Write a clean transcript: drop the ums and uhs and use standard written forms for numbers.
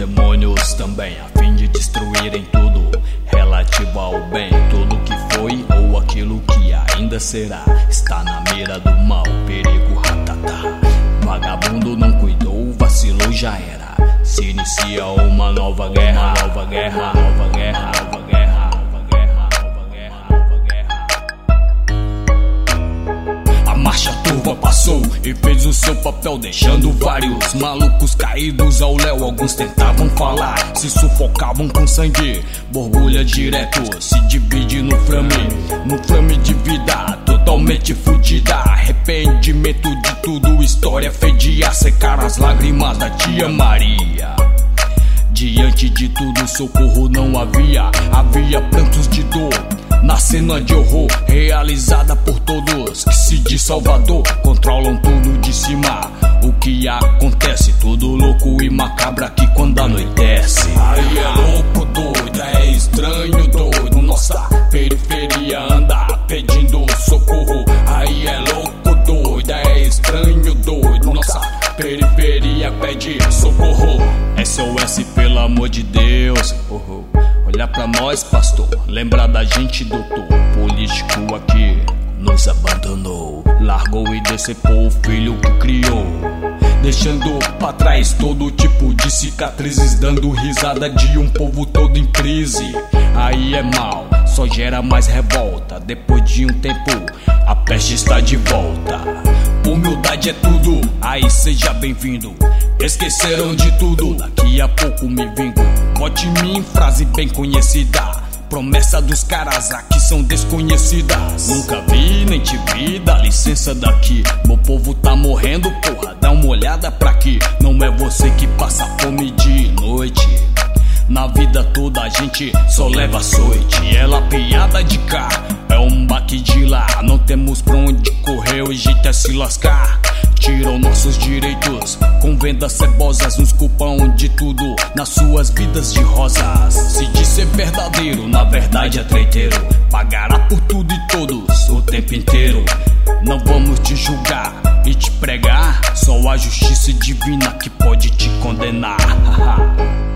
demônios também, a fim de destruírem tudo relativo ao bem. Tudo que foi ou aquilo que ainda será está na mira do mal, perigo, ratatá. Vagabundo não cuidou, vacilou, já era. Se inicia uma nova guerra, nova guerra, nova guerra, nova guerra, nova guerra, nova guerra, nova guerra. A marcha turva passou e fez o seu papel, deixando vários malucos caídos ao léu. Alguns tentavam falar, se sufocavam com sangue. Borbulha direto, se divide no flame de vida totalmente fudida. Arrependimento de tudo, história fedia, secar as lágrimas da tia Maria. Diante de tudo, socorro não havia, havia prantos de dor na cena de horror, realizada por todos que se diz Salvador. Controlam tudo de cima, o que acontece, tudo louco e macabro aqui quando anoitece. Aí é louco, doido, é estranho, doido, nossa periferia anda pedindo socorro. Aí é louco, doido, é estranho, doido, nossa periferia pede socorro. SOS, pelo amor de Deus, olha pra nós, pastor, lembra da gente, doutor. Político aqui nos abandonou, largou e decepou o filho que criou, deixando pra trás todo tipo de cicatrizes, dando risada de um povo todo em crise. Aí é mal, só gera mais revolta. Depois de um tempo, a peste está de volta. Humildade é tudo, aí seja bem-vindo. Esqueceram de tudo, daqui a pouco me vingo. Vote em mim, frase bem conhecida. Promessa dos caras aqui são desconhecidas. Nunca vi, nem te vi, dá licença daqui. Meu povo tá morrendo, porra, dá uma olhada pra aqui. Não é você que passa fome de noite. Na vida toda a gente só leva açoite. Ela piada de cá, é um baque de lá. Não temos pra onde correr, o jeito é se lascar. Tiram nossos direitos com vendas cebosas, nos culpam de tudo nas suas vidas de rosas. Se diz ser verdadeiro, na verdade é treiteiro. Pagará por tudo e todos o tempo inteiro. Não vamos te julgar e te pregar, só a justiça divina que pode te condenar.